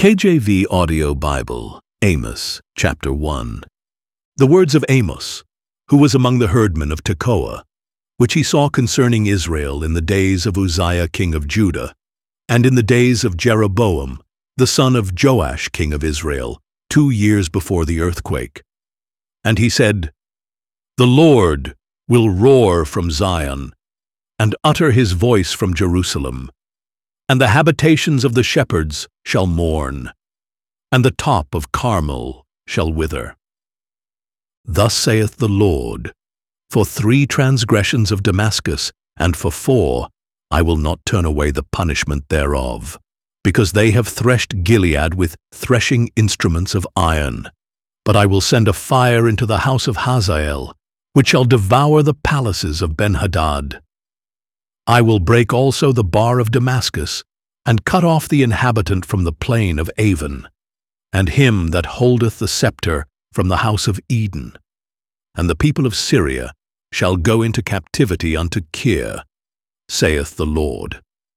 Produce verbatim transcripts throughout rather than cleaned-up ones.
K J V Audio Bible, Amos, chapter one. The words of Amos, who was among the herdmen of Tekoa, which he saw concerning Israel in the days of Uzziah king of Judah, and in the days of Jeroboam, the son of Joash king of Israel, two years before the earthquake. And he said, The Lord will roar from Zion, and utter his voice from Jerusalem, and the habitations of the shepherds shall mourn, and the top of Carmel shall wither. Thus saith the Lord, For three transgressions of Damascus, and for four, I will not turn away the punishment thereof, because they have threshed Gilead with threshing instruments of iron. But I will send a fire into the house of Hazael, which shall devour the palaces of Benhadad. I will break also the bar of Damascus, and cut off the inhabitant from the plain of Avon, and him that holdeth the scepter from the house of Eden. And the people of Syria shall go into captivity unto Kir, saith the Lord.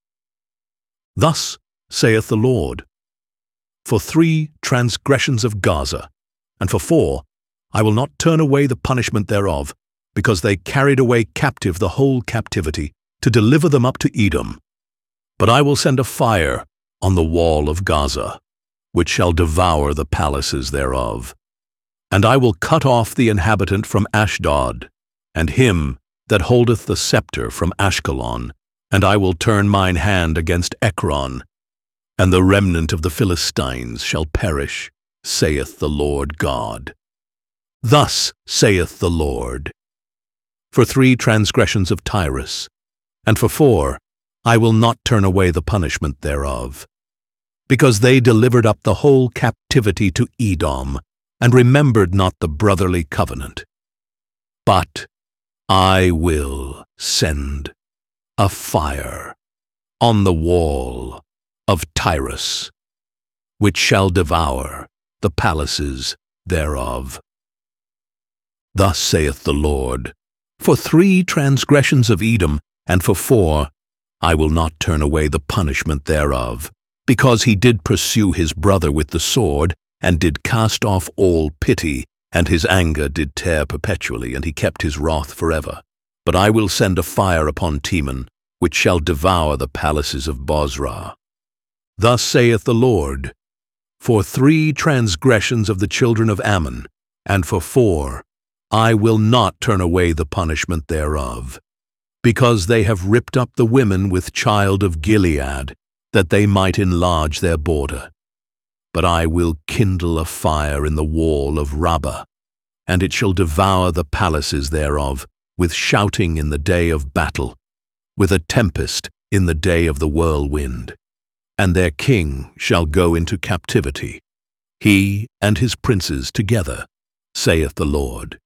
Thus saith the Lord, For three transgressions of Gaza, and for four, I will not turn away the punishment thereof, because they carried away captive the whole captivity, to deliver them up to Edom. But I will send a fire on the wall of Gaza, which shall devour the palaces thereof. And I will cut off the inhabitant from Ashdod, and him that holdeth the scepter from Ashkelon, and I will turn mine hand against Ekron, and the remnant of the Philistines shall perish, saith the Lord God. Thus saith the Lord, For three transgressions of Tyrus, and for four, I will not turn away the punishment thereof, because they delivered up the whole captivity to Edom, and remembered not the brotherly covenant. But I will send a fire on the wall of Tyrus, which shall devour the palaces thereof. Thus saith the Lord, For three transgressions of Edom, and for four, I will not turn away the punishment thereof, because he did pursue his brother with the sword, and did cast off all pity, and his anger did tear perpetually, and he kept his wrath forever. But I will send a fire upon Teman, which shall devour the palaces of Bozrah. Thus saith the Lord, For three transgressions of the children of Ammon, and for four, I will not turn away the punishment thereof, because they have ripped up the women with child of Gilead, that they might enlarge their border. But I will kindle a fire in the wall of Rabbah, and it shall devour the palaces thereof, with shouting in the day of battle, with a tempest in the day of the whirlwind. And their king shall go into captivity, he and his princes together, saith the Lord.